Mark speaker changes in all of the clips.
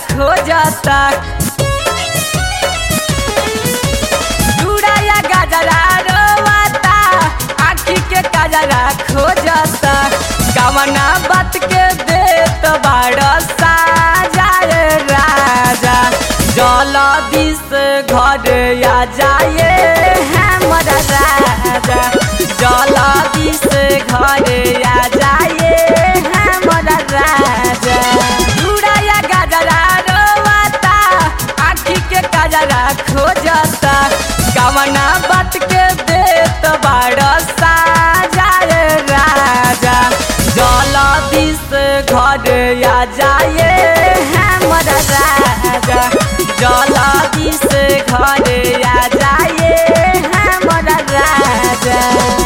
Speaker 1: खोजता चूड़ा या गजरा रोवाता आँखी के कजरा खोजता कवना बात के देत बाड़ साजा रे राजा जल्दी से घर आ जाए हमर राजा जल्दी से घर आ जाए हमर राजा चूड़ा या गजरा रोवाता आँखी के कजरा खोजता कवना बात के देत बाड़ साजा रे राजा जल्दी से घर आ जाए हमर राजा जल्दी से घर आ जाए हमर राजा।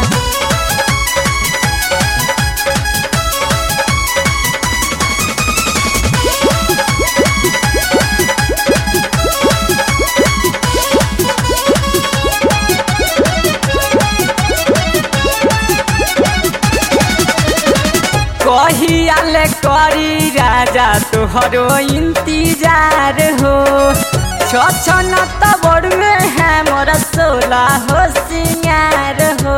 Speaker 1: कहियाले करी राजा तोहरो इंतजार हो छछन त बड़ुए है मोर सोला हो सिंगार हो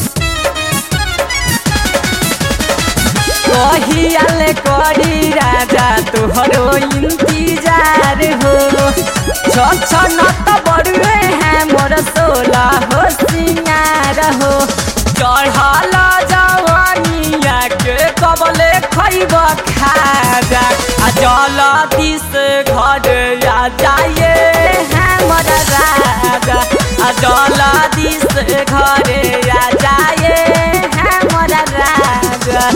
Speaker 1: कहियाले करी राजा तोहरो इंतजार हो छछन त बड़ुए है मोर सोला हो सिंगार हो चढ़ल जवानिया के कबले खैब खाजा आ जल्दी से घर आ जाए हमर राजा आ जल्दी से घर आ जाए हमर राजा।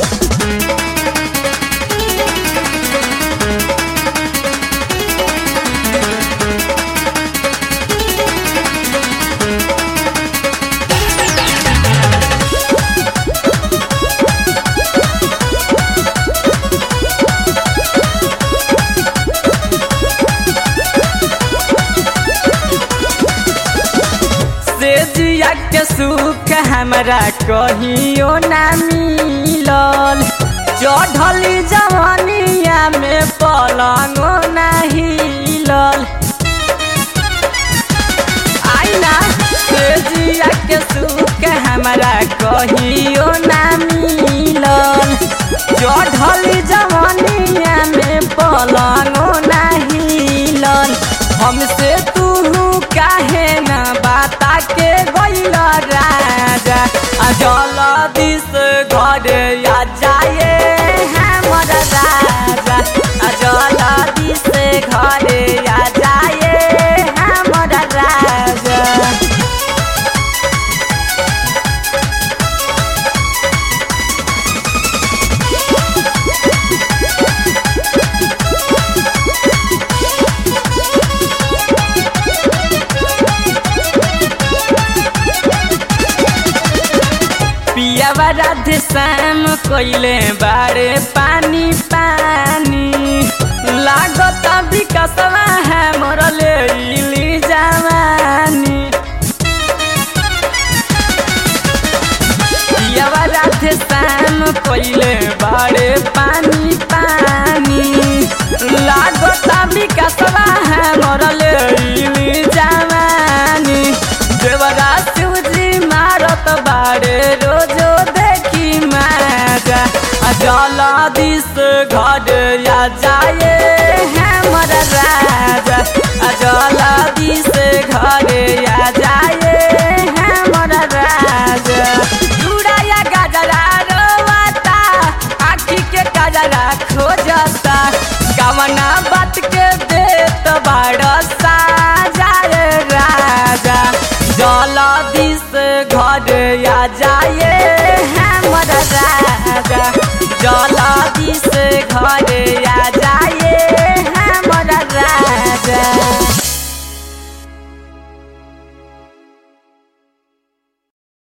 Speaker 1: जिया के सुख हमरा कहियो ना मिलल चढ़ली जवानिया में पलंगो ना हिलल आईना से जिया के सुख हमरा कहियो ना मिलल चढ़ली जवानिया में पलंगो ना हिलल हमसे तू काहे ना बाता के गइल राजा आ जल्दी से घर आ जाए हमर राजा आ जल्दी से घर आ जाए हमर राजा। पियावा राधे श्याम कोइले बारे पानी पानी लागत विकासवा है मोर लेली जवानी पियावा राधे श्याम कोइले बारे पानी पानी लागत विकासवा